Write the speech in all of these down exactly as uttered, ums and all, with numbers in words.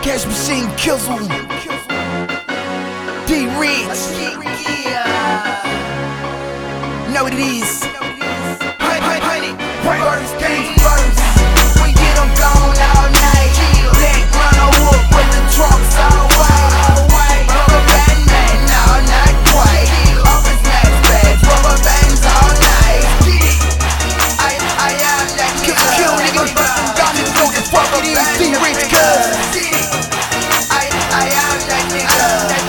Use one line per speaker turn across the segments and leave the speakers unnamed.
Cash Machine Kizzle, D-Rich. Know what it is. Honey, first things first. We get them gone all night. Black runner whoop with the trucks all white. Rubber band man, no, not quite. Office max bags, rubber bands all night. I, I am that nigga. Kill nigga. Got me fucking fuck it is. D-Rich cuz. I, I am that nigga.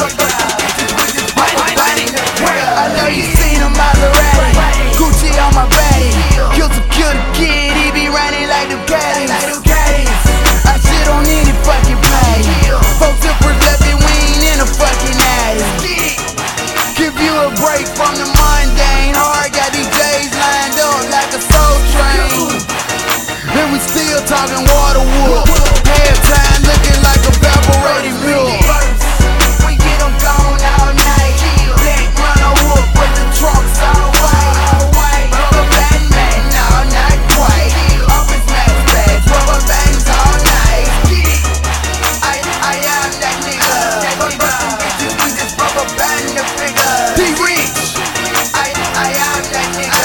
I know you seen a Maserati, Gucci on my body. Kills a kill the kid, he be running like Ducatis. I shit on any fucking play. Folks zippers left it, we ain't in a fucking attic. Give you a break from the mundane. Hard got these J's lined up like a soul train. And we still talking water wood. Halftime looking like a evaporated milk. We get them gone all night. Black runner whoop with the trucks all white. Rubber band man, no, not quite. Office max bags, rubber bands all night. I, I am that nigga. We just rubber band the figure. D-Rich. I, I am that nigga.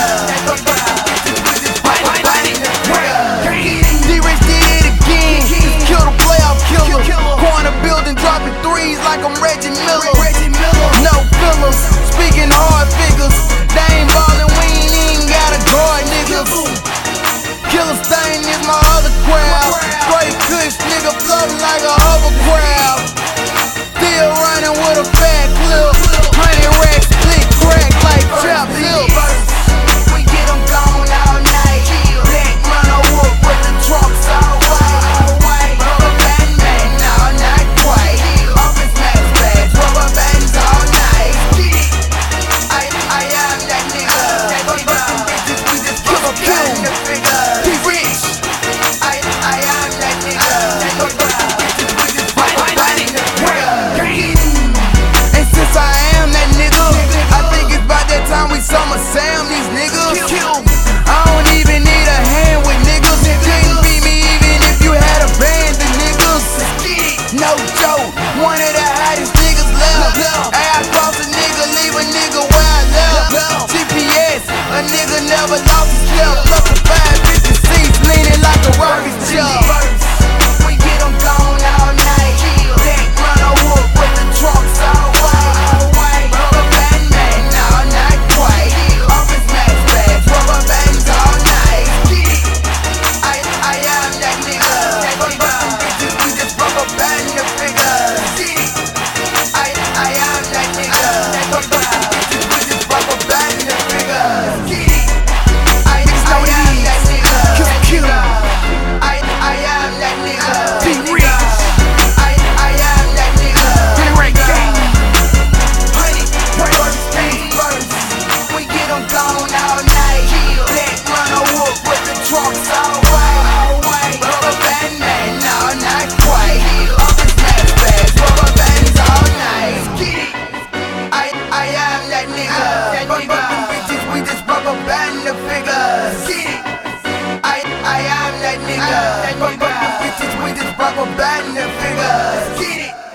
D-Rich did it again. Just kill the playoff killer. Corner building, dropping threes like I'm Reggie Miller. No fillers, speaking hard figures. They ain't ballin', we ain't even got a guard, niggas. Killer Stain is my other crowd. Straight kush, nigga floating like a hovercraft. Still running with a fat clip. Hundred racks, split crack like chop lips. We get them gone all night. Black runner whoop with the trucks all white. Rubber band man, no, not quite. Office max bags, rubber bands all night. I, I am that nigga. We just rubber band the figure. D-Rich. I, I am that nigga. We just rubber band the figure. And since I am that nigga, I think it's about that time we summer Sam these niggas. I don't even need a hand with niggas. Couldn't beat me even if you had a band of niggas. No joke, one of the hottest niggas left. Hey, I cross a nigga, leave a nigga where I left. G P S, a nigga never lost his step. Plus the five fifty seats, leaning like a rocket ship. We get them gone all night. Black runner whoop with the trucks all white. Rubber band man, no, not quite. Office max bags, rubber bands all night. I, I am that nigga. We just rubber band the figures. I, I am that nigga. We just rubber band the figures. I, I am that nigga. I, I am that nigga. D-Rich. I, I am that nigga. Honey, first things first. We get them gone all night. Black runner whoop with the trucks all white. Rubber band man, no, not quite. Office max bags, rubber bands all night. I, I am that nigga. Bitches, we just rubber band the figures. I, I am that nigga. Bitches, we just rubber band the figures.